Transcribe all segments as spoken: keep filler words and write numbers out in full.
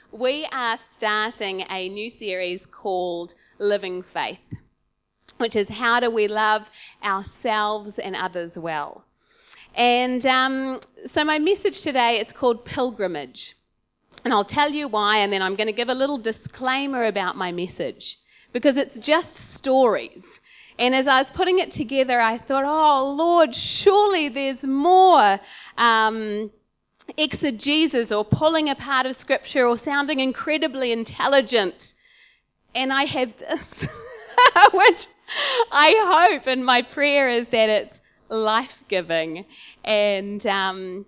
we are starting a new series called Living Faith, which is how do we love ourselves and others well. And um, so my message today is called Pilgrimage. And I'll tell you why, and then I'm going to give a little disclaimer about my message, because it's just stories. And as I was putting it together, I thought, oh, Lord, surely there's more um, exegesis or pulling apart of Scripture or sounding incredibly intelligent. And I have this, which I hope, and my prayer is that it's life-giving. And um,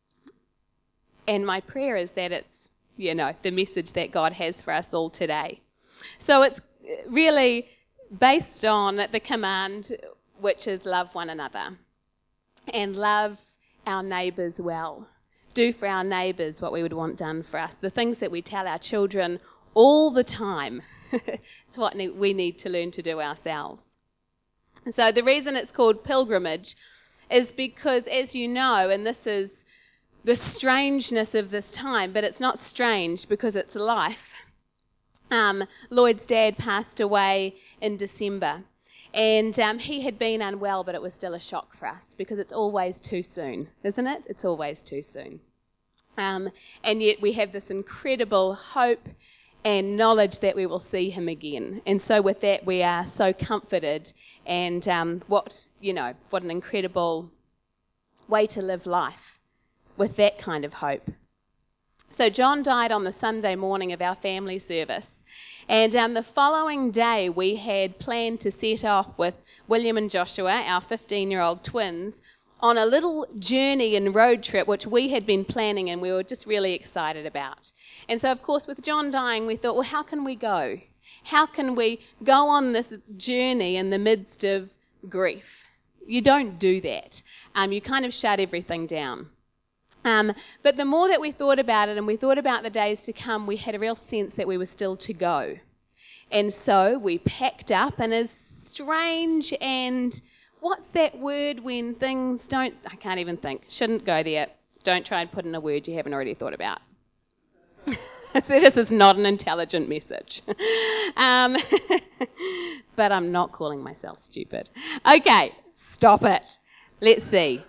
and my prayer is that it's, you know, the message that God has for us all today. So it's really based on the command, which is love one another and love our neighbours well. Do for our neighbours what we would want done for us. The things that we tell our children all the time. It's what we need to learn to do ourselves. So the reason it's called pilgrimage is because, as you know, and this is the strangeness of this time, but it's not strange because it's life. Um, Lloyd's dad passed away in December, and um, he had been unwell, but it was still a shock for us because it's always too soon, isn't it? It's always too soon. Um, and yet we have this incredible hope and knowledge that we will see him again. And so with that, we are so comforted, and um, what, you know, what an incredible way to live life with that kind of hope. So John died on the Sunday morning of our family service. And um, the following day, we had planned to set off with William and Joshua, our fifteen-year-old twins, on a little journey and road trip, which we had been planning and we were just really excited about. And so, of course, with John dying, we thought, well, how can we go? How can we go on this journey in the midst of grief? You don't do that. Um, you kind of shut everything down. Um, but the more that we thought about it and we thought about the days to come, we had a real sense that we were still to go. And so we packed up, and as strange and what's that word when things don't, I can't even think, shouldn't go there. Don't try and put in a word you haven't already thought about. So this is not an intelligent message. um, but I'm not calling myself stupid. Okay, stop it. Let's see.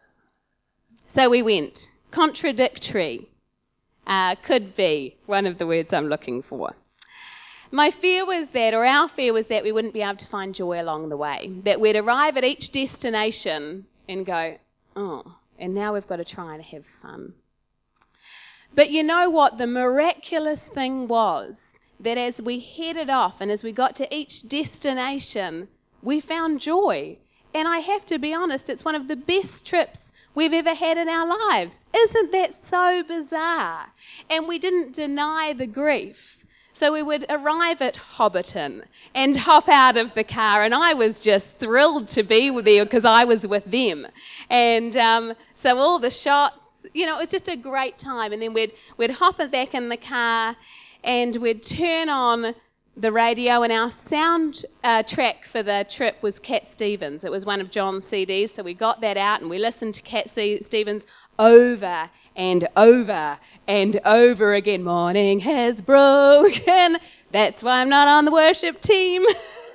So we went. Contradictory uh, could be one of the words I'm looking for. My fear was that, or our fear was that we wouldn't be able to find joy along the way. That we'd arrive at each destination and go, oh, and now we've got to try and have fun. But you know what? The miraculous thing was that as we headed off and as we got to each destination, we found joy. And I have to be honest, it's one of the best trips we've ever had in our lives. Isn't that so bizarre? And we didn't deny the grief. So we would arrive at Hobbiton and hop out of the car, and I was just thrilled to be there because I was with them. And um, so all the shots, you know, it was just a great time. And then we'd we'd hop it back in the car, and we'd turn on the radio, and our sound uh, track for the trip was Cat Stevens. It was one of John's C Ds, so we got that out and we listened to Cat Stevens over and over and over again. Morning has broken. That's why I'm not on the worship team.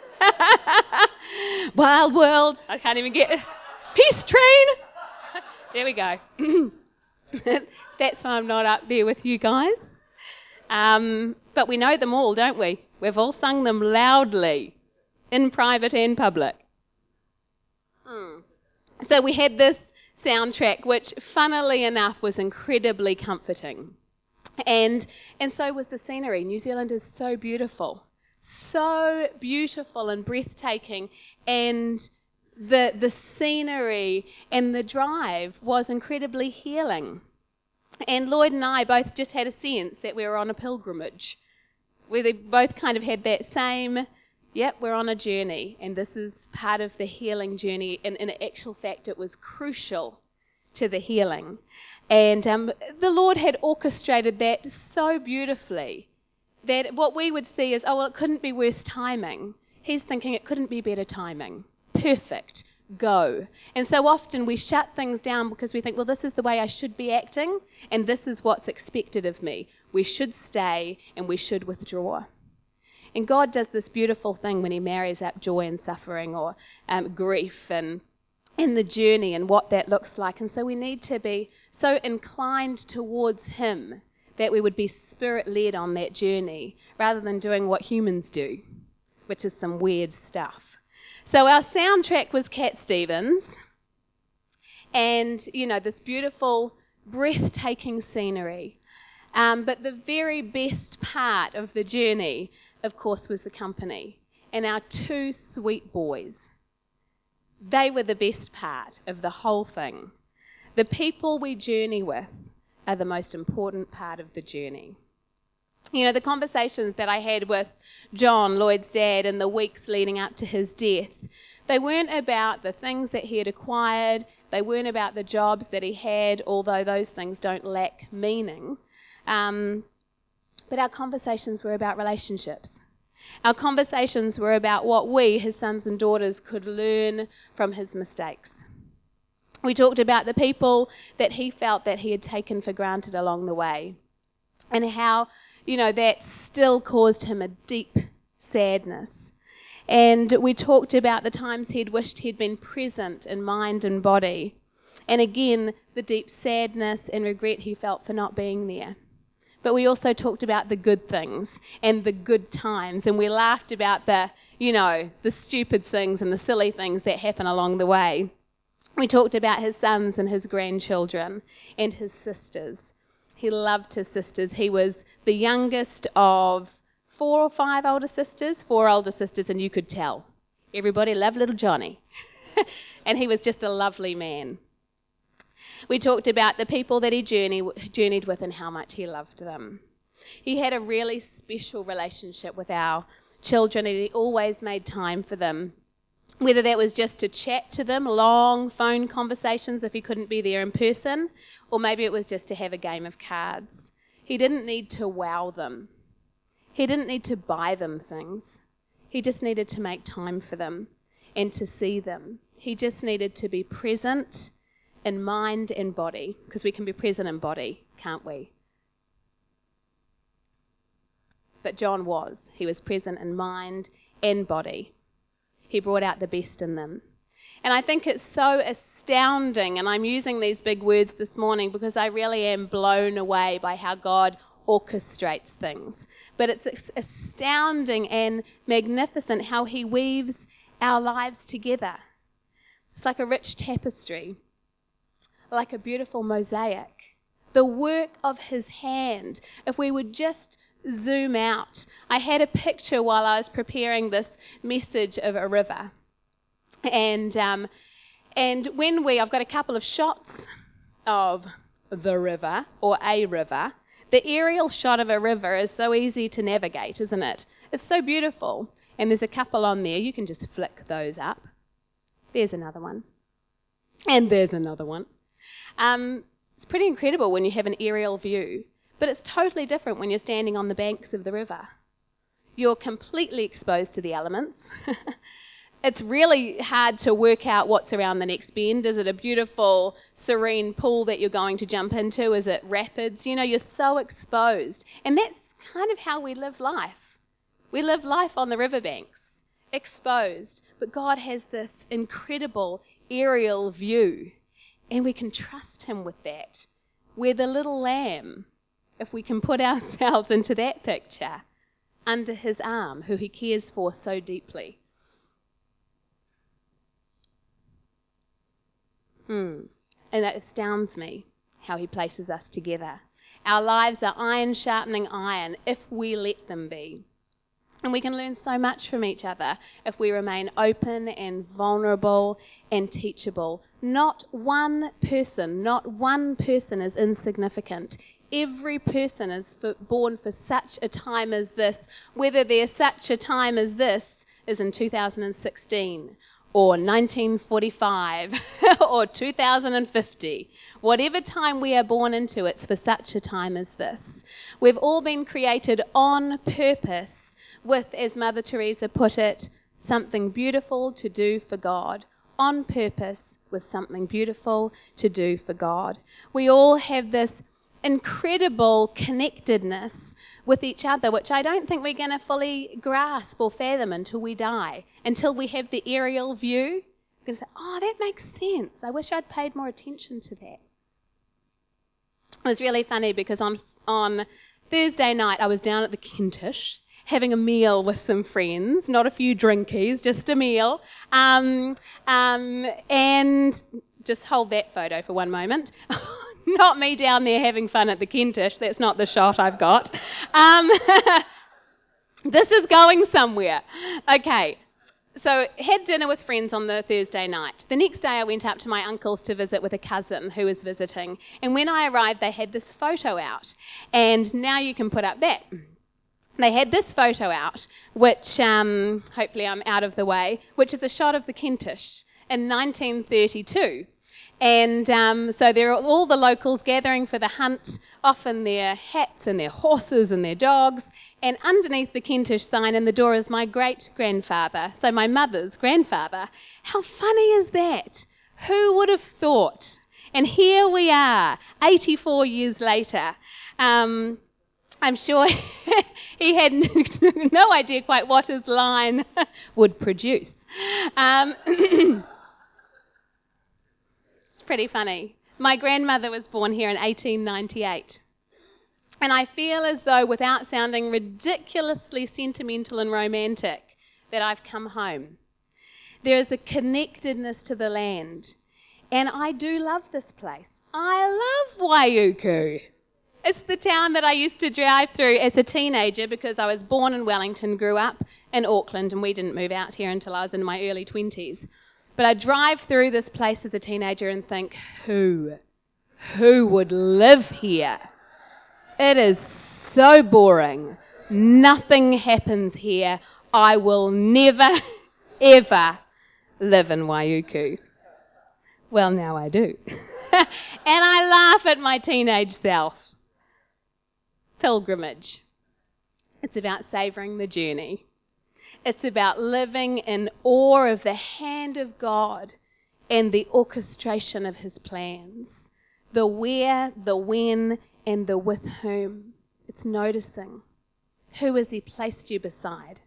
Wild world. I can't even get it. Peace train. There we go. That's why I'm not up there with you guys. Um, but we know them all, don't we? We've all sung them loudly, in private and public. Mm. So we had this soundtrack, which, funnily enough, was incredibly comforting. And and so was the scenery. New Zealand is so beautiful. So beautiful and breathtaking. And the the scenery and the drive was incredibly healing. And Lloyd and I both just had a sense that we were on a pilgrimage. We both kind of had that same, yep, we're on a journey, and this is part of the healing journey. And in actual fact, it was crucial to the healing. And um, the Lord had orchestrated that so beautifully that what we would see is, oh, well, it couldn't be worse timing. He's thinking it couldn't be better timing. Perfect. go. And so often we shut things down because we think, well, this is the way I should be acting, and this is what's expected of me. We should stay, and we should withdraw. And God does this beautiful thing when he marries up joy and suffering, or um, grief and in the journey and what that looks like. And so we need to be so inclined towards him that we would be spirit-led on that journey rather than doing what humans do, which is some weird stuff. So our soundtrack was Cat Stevens, and, you know, this beautiful, breathtaking scenery. Um, but the very best part of the journey, of course, was the company and our two sweet boys. They were the best part of the whole thing. The people we journey with are the most important part of the journey. You know, the conversations that I had with John, Lloyd's dad, in the weeks leading up to his death, they weren't about the things that he had acquired, they weren't about the jobs that he had, although those things don't lack meaning. Um, but our conversations were about relationships. Our conversations were about what we, his sons and daughters, could learn from his mistakes. We talked about the people that he felt that he had taken for granted along the way, and how, you know, that still caused him a deep sadness. And we talked about the times he'd wished he'd been present in mind and body, and again, the deep sadness and regret he felt for not being there. But we also talked about the good things and the good times, and we laughed about the, you know, the stupid things and the silly things that happen along the way. We talked about his sons and his grandchildren and his sisters. He loved his sisters. He was the youngest of four or five older sisters, four older sisters, and you could tell. Everybody loved little Johnny. And he was just a lovely man. We talked about the people that he journey, journeyed with and how much he loved them. He had a really special relationship with our children, and he always made time for them. Whether that was just to chat to them, long phone conversations if he couldn't be there in person, or maybe it was just to have a game of cards. He didn't need to wow them. He didn't need to buy them things. He just needed to make time for them and to see them. He just needed to be present in mind and body, because we can be present in body, can't we? But John was. He was present in mind and body. He brought out the best in them. And I think it's so astounding, and I'm using these big words this morning because I really am blown away by how God orchestrates things. But it's astounding and magnificent how he weaves our lives together. It's like a rich tapestry, like a beautiful mosaic. The work of his hand. If we would just zoom out. I had a picture while I was preparing this message of a river. And um, and when we, I've got a couple of shots of the river, or a river. The aerial shot of a river is so easy to navigate, isn't it? It's so beautiful. And there's a couple on there. You can just flick those up. There's another one. And there's another one. Um, it's pretty incredible when you have an aerial view. But it's totally different when you're standing on the banks of the river. You're completely exposed to the elements. It's really hard to work out what's around the next bend. Is it a beautiful, serene pool that you're going to jump into? Is it rapids? You know, you're so exposed. And that's kind of how we live life. We live life on the riverbanks, exposed. But God has this incredible aerial view, and we can trust him with that. We're the little lamb, if we can put ourselves into that picture, under his arm, who he cares for so deeply. Hmm. And it astounds me how he places us together. Our lives are iron sharpening iron if we let them be. And we can learn so much from each other if we remain open and vulnerable and teachable. Not one person, not one person is insignificant. Every person is for, born for such a time as this, whether there's such a time as this is in two thousand sixteen or nineteen forty-five or two thousand fifty. Whatever time we are born into, it's for such a time as this. We've all been created on purpose with, as Mother Teresa put it, something beautiful to do for God. on purpose with something beautiful to do for God. We all have this incredible connectedness with each other, which I don't think we're going to fully grasp or fathom until we die, until we have the aerial view. We're going to say, oh, that makes sense. I wish I'd paid more attention to that. It was really funny because on on Thursday night I was down at the Kentish having a meal with some friends, not a few drinkies, just a meal. Um, um, and just hold that photo for one moment. Not me down there having fun at the Kentish. That's not the shot I've got. Um, this is going somewhere. Okay. So had dinner with friends on the Thursday night. The next day I went up to my uncle's to visit with a cousin who was visiting. And when I arrived, they had this photo out. And now you can put up that. They had this photo out, which, um, hopefully I'm out of the way, which is a shot of the Kentish in nineteen thirty-two. And um, so there are all the locals gathering for the hunt, off in their hats and their horses and their dogs. And underneath the Kentish sign in the door is my great-grandfather, so my mother's grandfather. How funny is that? Who would have thought? And here we are, eighty-four years later. Um, I'm sure he had no idea quite what his line would produce. Um, it's pretty funny. My grandmother was born here in eighteen ninety-eight. And I feel as though, without sounding ridiculously sentimental and romantic, that I've come home. There is a connectedness to the land. And I do love this place. I love Waiuku. It's the town that I used to drive through as a teenager because I was born in Wellington, grew up in Auckland, and we didn't move out here until I was in my early twenties. But I drive through this place as a teenager and think, who? Who would live here? It is so boring. Nothing happens here. I will never, ever live in Waiuku. Well, now I do. And I laugh at my teenage self. Pilgrimage. It's about savouring the journey. It's about living in awe of the hand of God and the orchestration of his plans. The where, the when, and the with whom. It's noticing. Who has he placed you beside?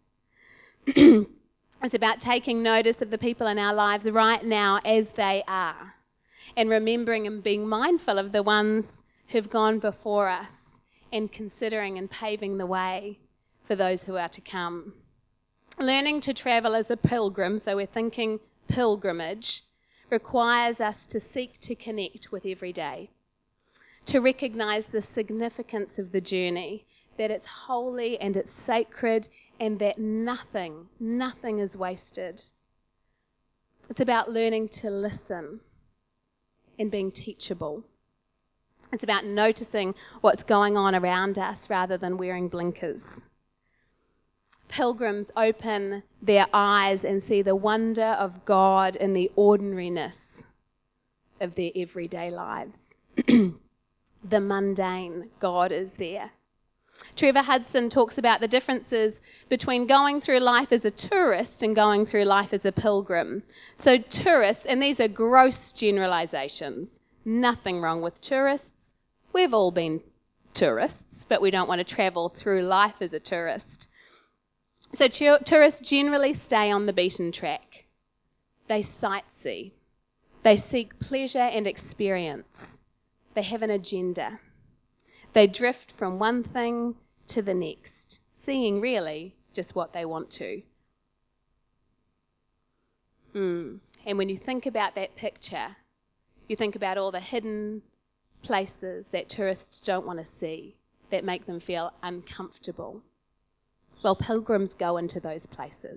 It's about taking notice of the people in our lives right now as they are, and remembering and being mindful of the ones who've gone before us, and considering and paving the way for those who are to come. Learning to travel as a pilgrim, so we're thinking pilgrimage, requires us to seek to connect with every day, to recognise the significance of the journey, that it's holy and it's sacred, and that nothing, nothing is wasted. It's about learning to listen and being teachable. It's about noticing what's going on around us rather than wearing blinkers. Pilgrims open their eyes and see the wonder of God in the ordinariness of their everyday lives. The mundane, God is there. Trevor Hudson talks about the differences between going through life as a tourist and going through life as a pilgrim. So tourists, and these are gross generalisations, nothing wrong with tourists. We've all been tourists, but we don't want to travel through life as a tourist. So tu- tourists generally stay on the beaten track. They sightsee. They seek pleasure and experience. They have an agenda. They drift from one thing to the next, seeing really just what they want to. Mm. And when you think about that picture, you think about all the hidden places that tourists don't want to see, that make them feel uncomfortable. Well, pilgrims go into those places.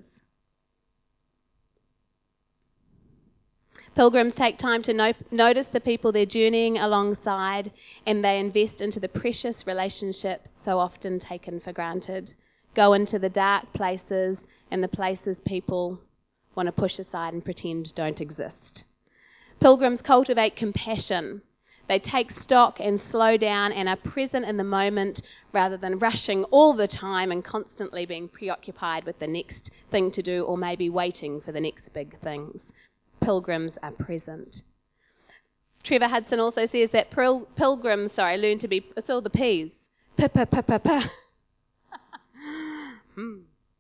Pilgrims take time to no- notice the people they're journeying alongside, and they invest into the precious relationships so often taken for granted. Go into the dark places and the places people want to push aside and pretend don't exist. Pilgrims cultivate compassion. They take stock and slow down and are present in the moment rather than rushing all the time and constantly being preoccupied with the next thing to do or maybe waiting for the next big things. pilgrims are present. Trevor Hudson also says that pil- pilgrims, sorry, learn to be, it's all the P's. Pa pa pa pa pa. Hmm.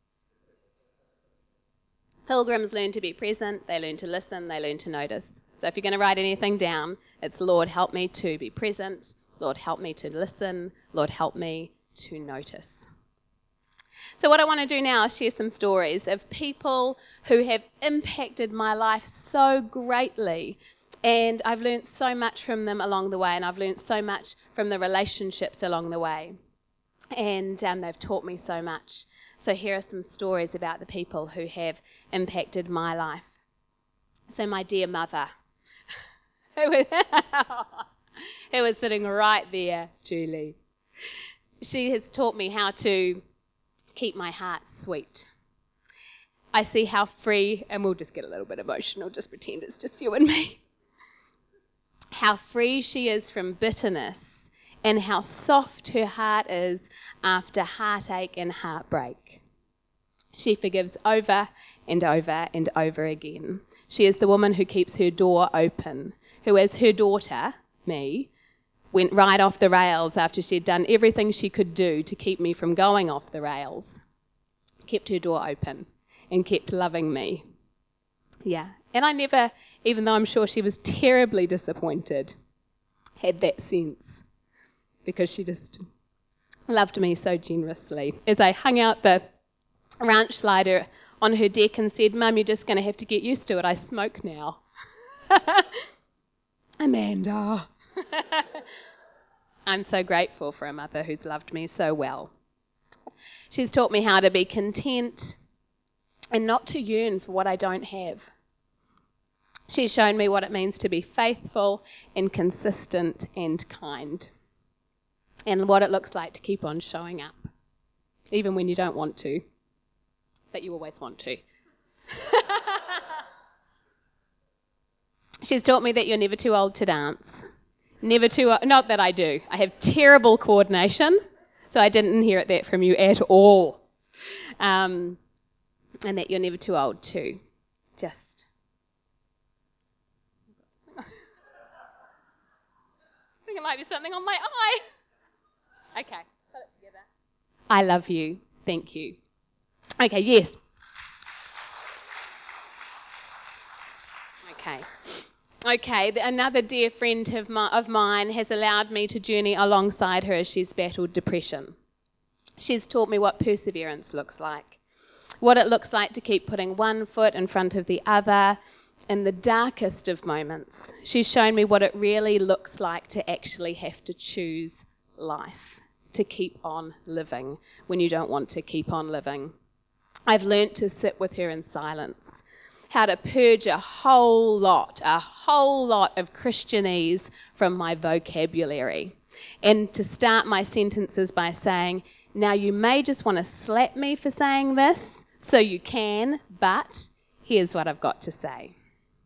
Pilgrims learn to be present, they learn to listen, they learn to notice. So if you're going to write anything down, it's Lord, help me to be present, Lord, help me to listen, Lord, help me to notice. So what I want to do now is share some stories of people who have impacted my life so greatly, and I've learnt so much from them along the way, and I've learnt so much from the relationships along the way, and um, they've taught me so much. So here are some stories about the people who have impacted my life. So my dear mother, who was, who was sitting right there, Julie, she has taught me how to keep my heart sweet. I see how free, and we'll just get a little bit emotional, just pretend it's just you and me, how free she is from bitterness and how soft her heart is after heartache and heartbreak. She forgives over and over and over again. She is the woman who keeps her door open, who, as her daughter, me, went right off the rails after she'd done everything she could do to keep me from going off the rails, kept her door open and kept loving me. Yeah, and I never, even though I'm sure she was terribly disappointed, had that sense, because she just loved me so generously. As I hung out the ranch slider on her deck and said, Mum, you're just going to have to get used to it, I smoke now. Amanda. I'm so grateful for a mother who's loved me so well. She's taught me how to be content and not to yearn for what I don't have. She's shown me what it means to be faithful and consistent and kind, and what it looks like to keep on showing up, even when you don't want to, but you always want to. She's taught me that you're never too old to dance. Never too old, not that I do. I have terrible coordination, so I didn't inherit that from you at all. Um, and that you're never too old to just... I think it might be something on my eye. Okay, put it together. I love you. Thank you. Okay, yes. Okay. Okay, another dear friend of, my, of mine has allowed me to journey alongside her as she's battled depression. She's taught me what perseverance looks like, what it looks like to keep putting one foot in front of the other in the darkest of moments. She's shown me what it really looks like to actually have to choose life, to keep on living when you don't want to keep on living. I've learnt to sit with her in silence, how to purge a whole lot, a whole lot of Christianese from my vocabulary, and to start my sentences by saying, now you may just want to slap me for saying this, so you can, but here's what I've got to say.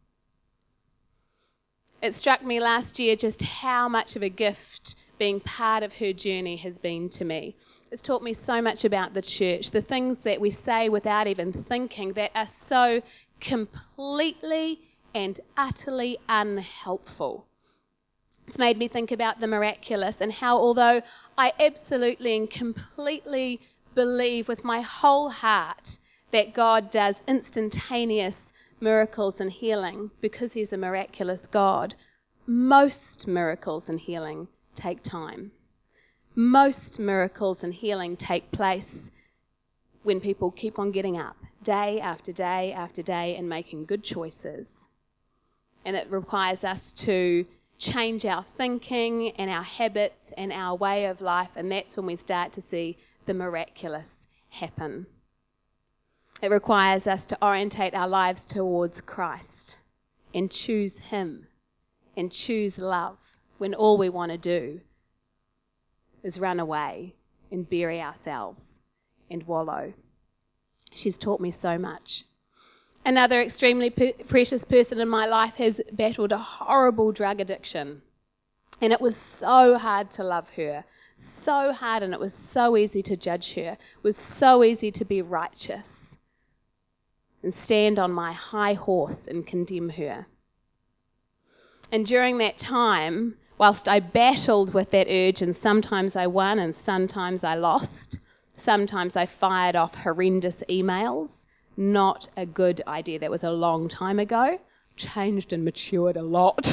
It struck me last year just how much of a gift being part of her journey has been to me. It's taught me so much about the church, the things that we say without even thinking that are so completely and utterly unhelpful. It's made me think about the miraculous and how, although I absolutely and completely believe with my whole heart that God does instantaneous miracles and healing because he's a miraculous God, most miracles and healing take time. Most miracles and healing take place when people keep on getting up day after day after day and making good choices. And it requires us to change our thinking and our habits and our way of life, and that's when we start to see the miraculous happen. It requires us to orientate our lives towards Christ and choose him and choose love when all we want to do is run away and bury ourselves and wallow. She's taught me so much. Another extremely p- precious person in my life has battled a horrible drug addiction. And it was so hard to love her. So hard, and it was so easy to judge her. It was so easy to be righteous. and stand on my high horse and condemn her. And during that time, whilst I battled with that urge, and sometimes I won and sometimes I lost, sometimes I fired off horrendous emails, not a good idea. That was a long time ago. Changed and matured a lot.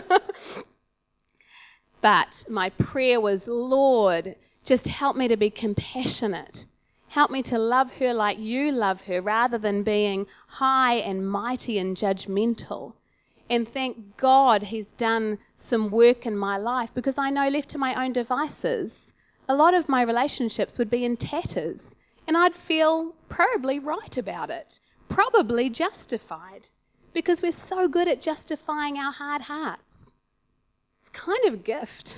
But my prayer was, Lord, just help me to be compassionate. Help me to love her like you love her, rather than being high and mighty and judgmental. And thank God he's done some work in my life, because I know left to my own devices, a lot of my relationships would be in tatters, and I'd feel probably right about it, probably justified, because we're so good at justifying our hard hearts. It's kind of a gift.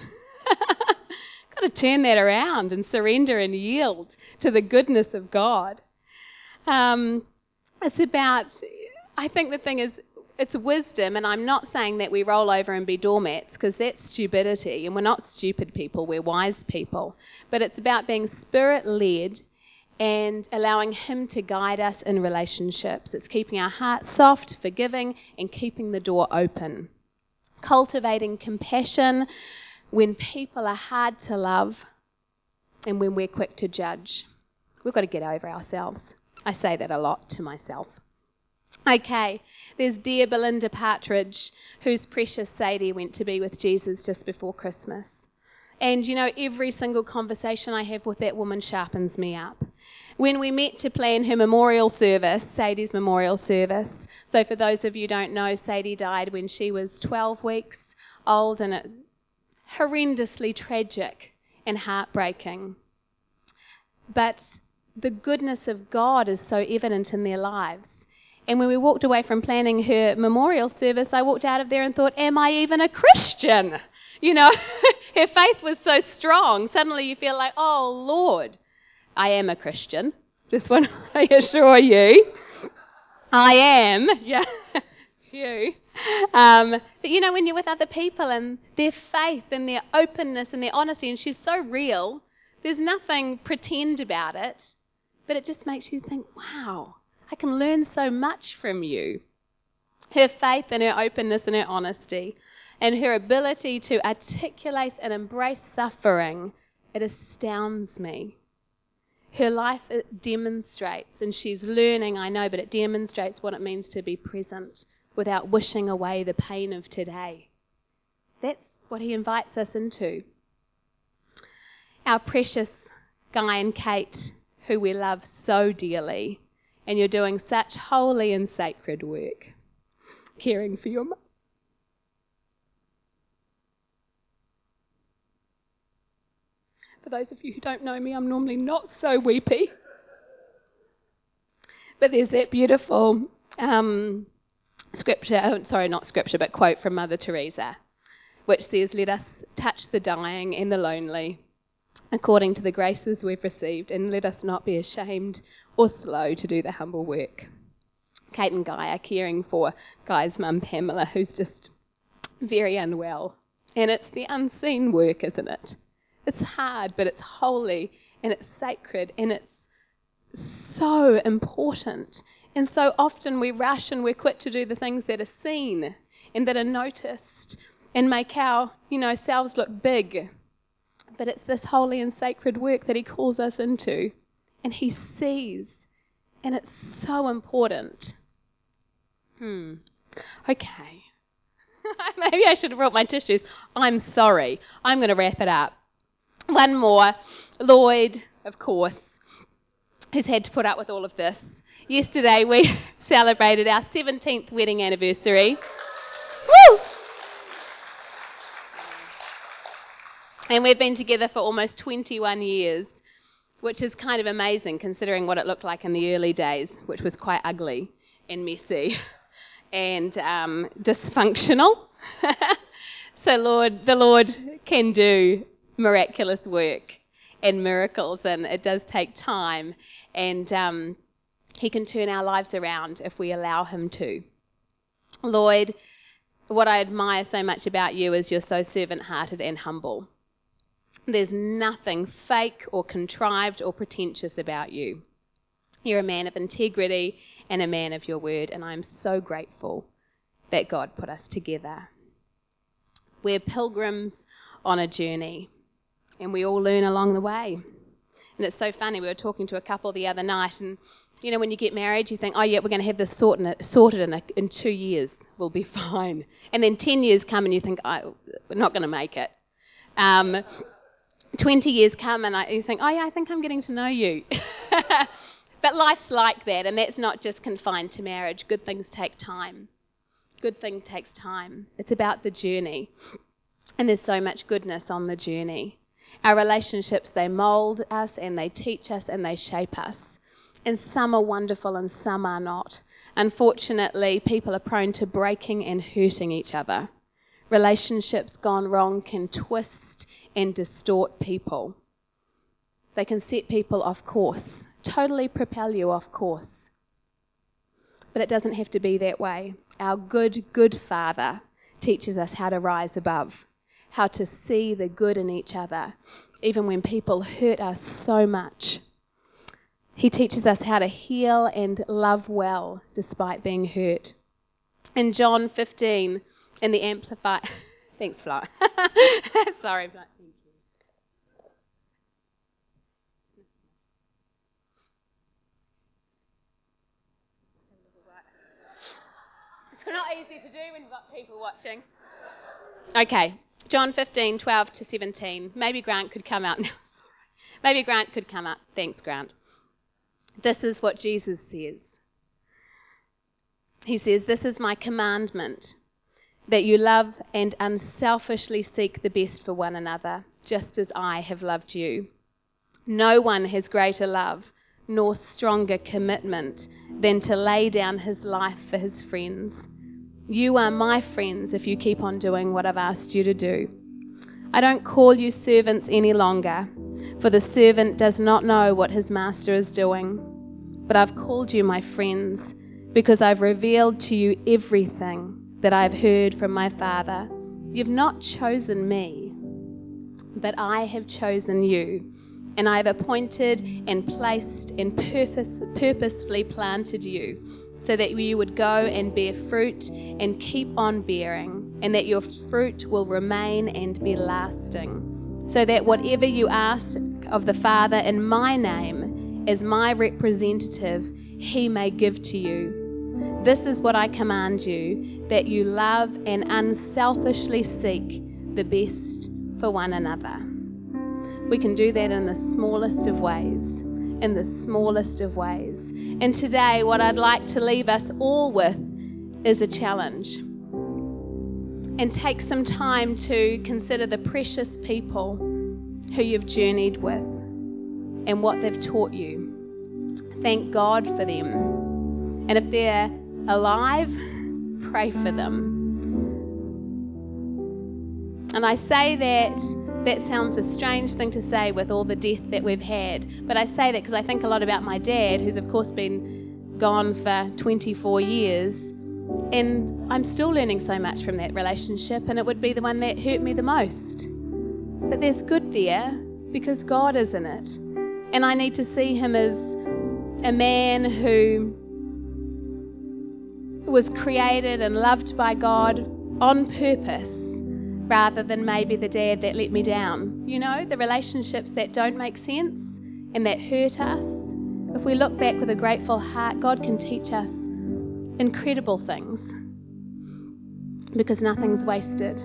Got to turn that around and surrender and yield to the goodness of God. Um, it's about, I think the thing is, it's wisdom, and I'm not saying that we roll over and be doormats, because that's stupidity, and we're not stupid people, we're wise people. But it's about being Spirit-led and allowing him to guide us in relationships. It's keeping our hearts soft, forgiving, and keeping the door open. Cultivating compassion when people are hard to love and when we're quick to judge. We've got to get over ourselves. I say that a lot to myself. Okay, there's dear Belinda Partridge, whose precious Sadie went to be with Jesus just before Christmas. And, you know, every single conversation I have with that woman sharpens me up. When we met to plan her memorial service, Sadie's memorial service, so for those of you who don't know, Sadie died when she was twelve weeks old, and it's horrendously tragic and heartbreaking. But the goodness of God is so evident in their lives. And when we walked away from planning her memorial service, I walked out of there and thought, am I even a Christian? You know, her faith was so strong. Suddenly you feel like, oh, Lord, I am a Christian. Just want to assure you. I am. Yeah, you. Um, but, you know, when you're with other people and their faith and their openness and their honesty, and she's so real, there's nothing pretend about it, but it just makes you think, wow, I can learn so much from you. Her faith and her openness and her honesty and her ability to articulate and embrace suffering, it astounds me. Her life, it demonstrates, and she's learning, I know, but it demonstrates what it means to be present without wishing away the pain of today. That's what he invites us into. Our precious Guy and Kate, who we love so dearly, and you're doing such holy and sacred work, caring for your mum. For those of you who don't know me, I'm normally not so weepy. But there's that beautiful um, scripture, oh, sorry, not scripture, but quote from Mother Teresa, which says, let us touch the dying and the lonely according to the graces we've received, and let us not be ashamed or slow to do the humble work. Kate and Guy are caring for Guy's mum, Pamela, who's just very unwell. And it's the unseen work, isn't it? It's hard, but it's holy, and it's sacred, and it's so important. And so often we rush and we're quick to do the things that are seen and that are noticed and make our, you know, selves look big. But it's this holy and sacred work that he calls us into, and he sees, and it's so important. Hmm. Okay. Maybe I should have brought my tissues. I'm sorry. I'm going to wrap it up. One more. Lloyd, of course, who's had to put up with all of this. Yesterday we celebrated our seventeenth wedding anniversary. Woo! And we've been together for almost twenty-one years, which is kind of amazing considering what it looked like in the early days, which was quite ugly and messy and um, dysfunctional. So Lord, the Lord can do miraculous work and miracles, and it does take time, and um, he can turn our lives around if we allow him to. Lloyd, what I admire so much about you is you're so servant-hearted and humble. There's nothing fake or contrived or pretentious about you. You're a man of integrity and a man of your word, and I'm so grateful that God put us together. We're pilgrims on a journey, and we all learn along the way. And it's so funny, we were talking to a couple the other night, and you know, when you get married, you think, oh yeah, we're going to have this sorted in, sorted in, a, in two years, we'll be fine. And then ten years come and you think, oh, we're not going to make it. Um, twenty years come and I, you think, oh yeah, I think I'm getting to know you. But life's like that, and that's not just confined to marriage. Good things take time. Good thing takes time. It's about the journey. And there's so much goodness on the journey. Our relationships, they mould us and they teach us and they shape us. And some are wonderful and some are not. Unfortunately, people are prone to breaking and hurting each other. Relationships gone wrong can twist and distort people. They can set people off course, totally propel you off course. But it doesn't have to be that way. Our good, good Father teaches us how to rise above, how to see the good in each other, even when people hurt us so much. He teaches us how to heal and love well despite being hurt. In John fifteen, in the Amplified... Thanks, Flo. Sorry, Flo. Thank you. It's not easy to do when you've got people watching. Okay, John fifteen, twelve to seventeen. Maybe Grant could come out now. Maybe Grant could come up. Thanks, Grant. This is what Jesus says. He says, "This is my commandment, that you love and unselfishly seek the best for one another, just as I have loved you. No one has greater love nor stronger commitment than to lay down his life for his friends. You are my friends if you keep on doing what I've asked you to do. I don't call you servants any longer, for the servant does not know what his master is doing. But I've called you my friends, because I've revealed to you everything that I've heard from my Father. You've not chosen me, but I have chosen you, and I have appointed and placed and purpose, purposefully planted you, so that you would go and bear fruit and keep on bearing, and that your fruit will remain and be lasting, so that whatever you ask of the Father in my name, as my representative, he may give to you. This is what I command you, that you love and unselfishly seek the best for one another." We can do that in the smallest of ways, in the smallest of ways. And today, what I'd like to leave us all with is a challenge. And take some time to consider the precious people who you've journeyed with and what they've taught you. Thank God for them. And if they're alive, pray for them. And I say that, that sounds a strange thing to say with all the death that we've had, but I say that because I think a lot about my dad, who's of course been gone for twenty-four years, and I'm still learning so much from that relationship, and it would be the one that hurt me the most. But there's good there because God is in it, and I need to see him as a man who was created and loved by God on purpose, rather than maybe the dad that let me down. You know, the relationships that don't make sense and that hurt us. If we look back with a grateful heart, God can teach us incredible things, because nothing's wasted.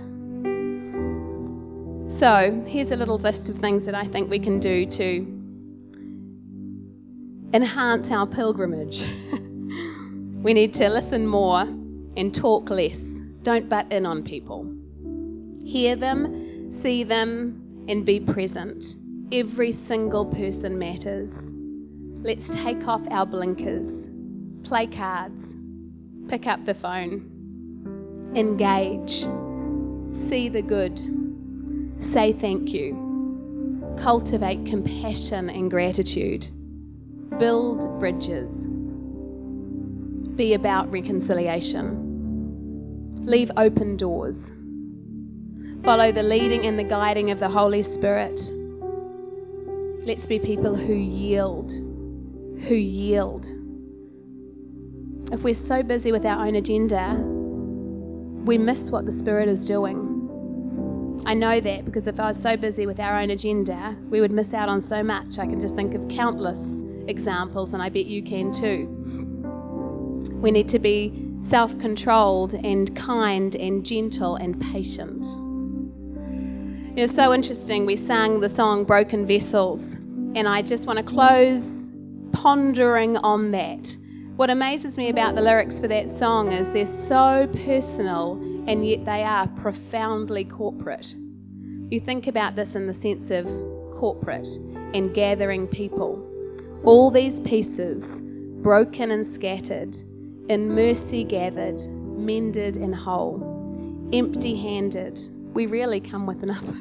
So here's a little list of things that I think we can do to enhance our pilgrimage. We need to listen more and talk less. Don't butt in on people. Hear them, see them, and be present. Every single person matters. Let's take off our blinkers, play cards, pick up the phone, engage, see the good, say thank you, cultivate compassion and gratitude, build bridges, be about reconciliation, leave open doors, follow the leading and the guiding of the Holy Spirit. Let's be people who yield, who yield. If we're so busy with our own agenda, we miss what the Spirit is doing. I know that because if I was so busy with our own agenda, we would miss out on so much. I can just think of countless examples, and I bet you can too. We need to be self-controlled and kind and gentle and patient. It's so interesting. We sang the song Broken Vessels, and I just want to close pondering on that. What amazes me about the lyrics for that song is they're so personal, and yet they are profoundly corporate. You think about this in the sense of corporate and gathering people. All these pieces, broken and scattered, in mercy gathered, mended and whole, empty-handed, we really come with nothing.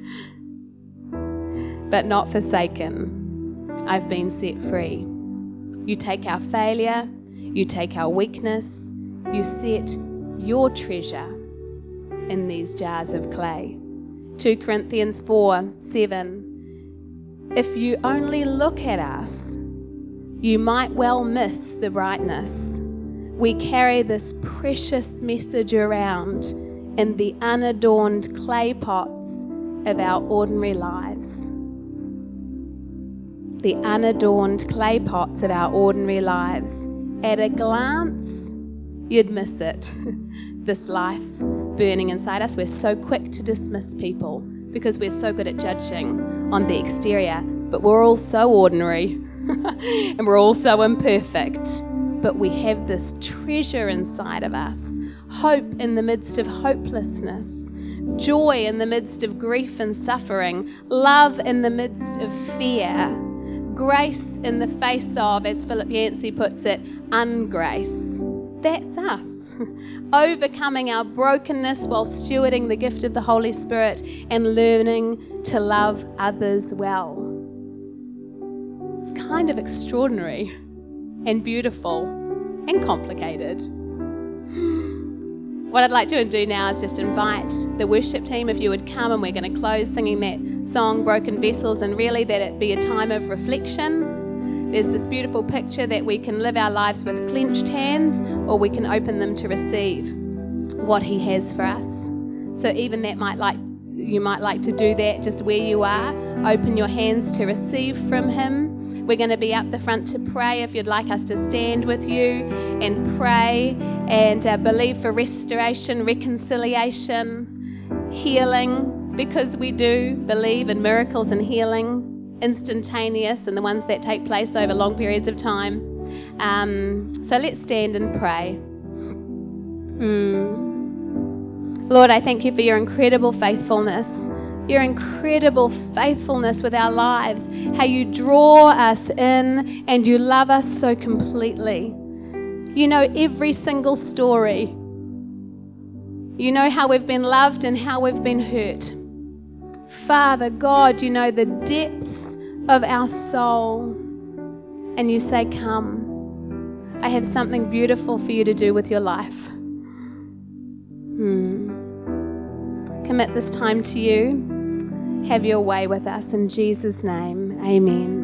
But not forsaken, I've been set free. You take our failure, you take our weakness, you set your treasure in these jars of clay. Second Corinthians four seven. If you only look at us, you might well miss the brightness. We carry this precious message around in the unadorned clay pots of our ordinary lives. The unadorned clay pots of our ordinary lives. At a glance, you'd miss it. This life burning inside us. We're so quick to dismiss people because we're so good at judging on the exterior, but we're all so ordinary and we're all so imperfect. But we have this treasure inside of us. Hope in the midst of hopelessness. Joy in the midst of grief and suffering. Love in the midst of fear. Grace in the face of, as Philip Yancey puts it, ungrace. That's us. Overcoming our brokenness while stewarding the gift of the Holy Spirit and learning to love others well. It's kind of extraordinary and beautiful and complicated. What I'd like to do now is just invite the worship team, if you would come, and we're going to close singing that song, Broken Vessels, and really that it be a time of reflection. There's this beautiful picture that we can live our lives with clenched hands, or we can open them to receive what He has for us. So even that might like you might like to do that just where you are. Open your hands to receive from Him. We're going to be up the front to pray if you'd like us to stand with you and pray and uh, believe for restoration, reconciliation, healing, because we do believe in miracles and healing, instantaneous, and the ones that take place over long periods of time. Um, so let's stand and pray. Mm. Lord, I thank you for your incredible faithfulness, your incredible faithfulness with our lives, how you draw us in and you love us so completely. You know every single story. You know how we've been loved and how we've been hurt. Father God, you know the depths of our soul. And you say, come. I have something beautiful for you to do with your life. Hmm. Commit this time to you. Have your way with us in Jesus' name. Amen.